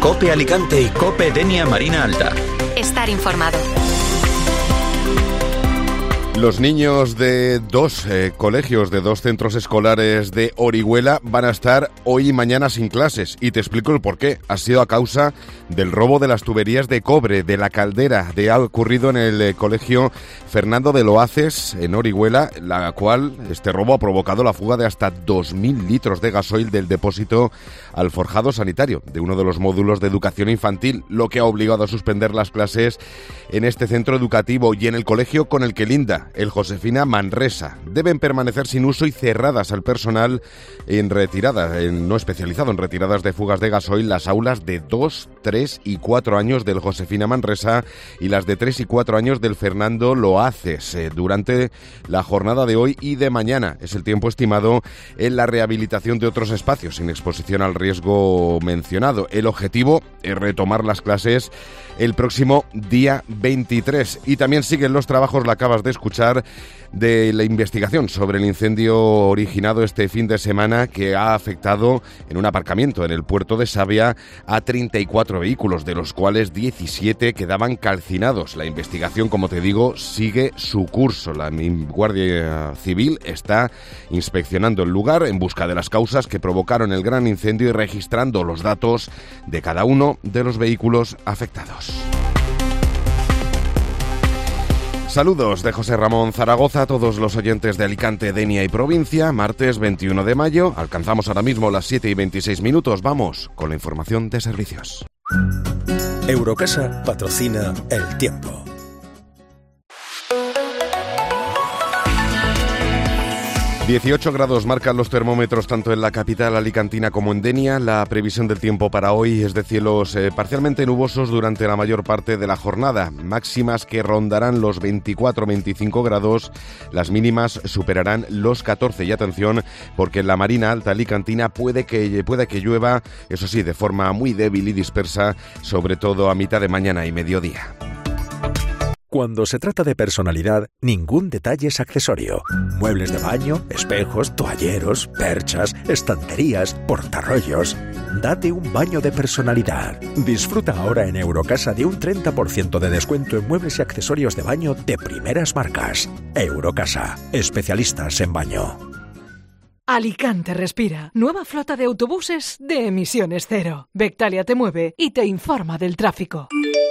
COPE Alicante y COPE Denia Marina Alta. Estar informado. Los niños de dos colegios, de dos centros escolares de Orihuela van a estar hoy y mañana sin clases. Y te explico el porqué. Ha sido a causa del robo de las tuberías de cobre de la caldera ha ocurrido en el colegio Fernando de Loaces, en Orihuela, la cual este robo ha provocado la fuga de hasta 2.000 litros de gasoil del depósito al forjado sanitario de uno de los módulos de educación infantil, lo que ha obligado a suspender las clases en este centro educativo y en el colegio con el que linda, el Josefina Manresa. Deben permanecer sin uso y cerradas al personal en retirada, no especializado en retiradas de fugas de gasoil, las aulas de 2, 3 y 4 años del Josefina Manresa y las de 3 y 4 años del Fernando Loaces durante la jornada de hoy y de mañana. Es el tiempo estimado en la rehabilitación de otros espacios sin exposición al riesgo mencionado. El objetivo es retomar las clases el próximo día 23. Y también siguen los trabajos, la acabas de escuchar, de la investigación sobre el incendio originado este fin de semana que ha afectado en un aparcamiento en el puerto de Savia a 34 vehículos, de los cuales 17 quedaban calcinados. La investigación, como te digo, sigue su curso. La Guardia Civil está inspeccionando el lugar en busca de las causas que provocaron el gran incendio y registrando los datos de cada uno de los vehículos afectados. Saludos de José Ramón Zaragoza a todos los oyentes de Alicante, Denia y provincia. Martes 21 de mayo, alcanzamos ahora mismo las 7:26. Vamos con la información de servicios. Eurocasa patrocina El Tiempo. 18 grados marcan los termómetros tanto en la capital alicantina como en Denia. La previsión del tiempo para hoy es de cielos parcialmente nubosos durante la mayor parte de la jornada. Máximas que rondarán los 24-25 grados. Las mínimas superarán los 14. Y atención, porque en la Marina Alta alicantina puede que llueva, eso sí, de forma muy débil y dispersa, sobre todo a mitad de mañana y mediodía. Cuando se trata de personalidad, ningún detalle es accesorio. Muebles de baño, espejos, toalleros, perchas, estanterías, portarrollos. Date un baño de personalidad. Disfruta ahora en Eurocasa de un 30% de descuento en muebles y accesorios de baño de primeras marcas. Eurocasa, especialistas en baño. Alicante respira. Nueva flota de autobuses de emisiones cero. Vectalia te mueve y te informa del tráfico.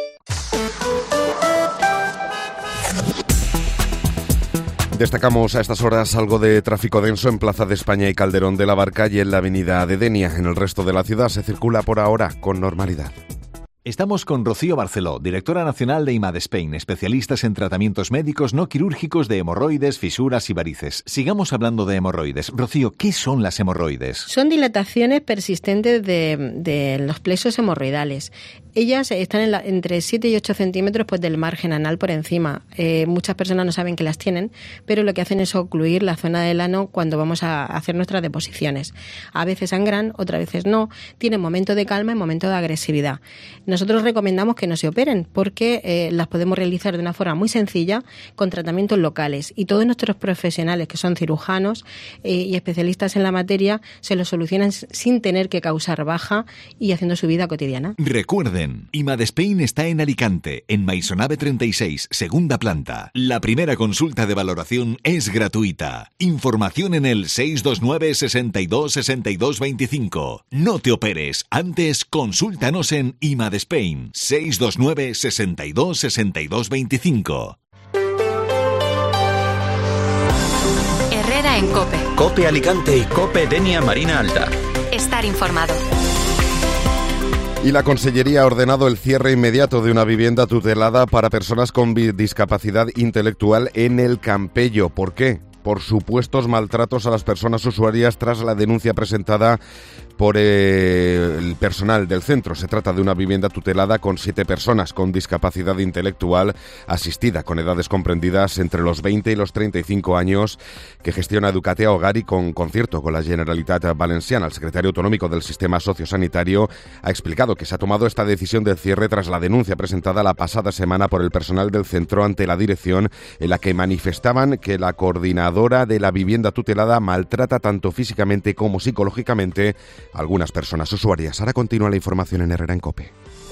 Destacamos a estas horas algo de tráfico denso en Plaza de España y Calderón de la Barca y en la avenida de Denia. En el resto de la ciudad se circula por ahora con normalidad. Estamos con Rocío Barceló, directora nacional de IMADSpain, especialistas en tratamientos médicos no quirúrgicos de hemorroides, fisuras y varices. Sigamos hablando de hemorroides. Rocío, ¿qué son las hemorroides? Son dilataciones persistentes de los plexos hemorroidales. Ellas están entre 7 y 8 centímetros del margen anal por encima. Muchas personas no saben que las tienen, pero lo que hacen es ocluir la zona del ano cuando vamos a hacer nuestras deposiciones. A veces sangran, otras veces no. Tienen momento de calma y momento de agresividad. Nosotros recomendamos que no se operen porque las podemos realizar de una forma muy sencilla con tratamientos locales y todos nuestros profesionales que son cirujanos y especialistas en la materia se lo solucionan sin tener que causar baja y haciendo su vida cotidiana. Recuerden, IMADSpain está en Alicante, en Maisonave 36, segunda planta. La primera consulta de valoración es gratuita. Información en el 629 62 62 25. No te operes, antes consúltanos en IMADSpain. 629 62 62 25. Herrera en COPE. COPE Alicante y COPE Denia Marina Alta. Estar informado. Y la Consellería ha ordenado el cierre inmediato de una vivienda tutelada para personas con discapacidad intelectual en el Campello. ¿Por qué? Por supuestos maltratos a las personas usuarias tras la denuncia presentada por el personal del centro. Se trata de una vivienda tutelada con 7 personas con discapacidad intelectual asistida, con edades comprendidas entre los 20 y los 35 años, que gestiona Educatea Hogar y con concierto con la Generalitat Valenciana. El secretario autonómico del Sistema Sociosanitario ha explicado que se ha tomado esta decisión del cierre tras la denuncia presentada la pasada semana por el personal del centro ante la dirección, en la que manifestaban que la coordinadora de la vivienda tutelada maltrata tanto físicamente como psicológicamente algunas personas usuarias. Ahora continúa la información en Herrera en COPE.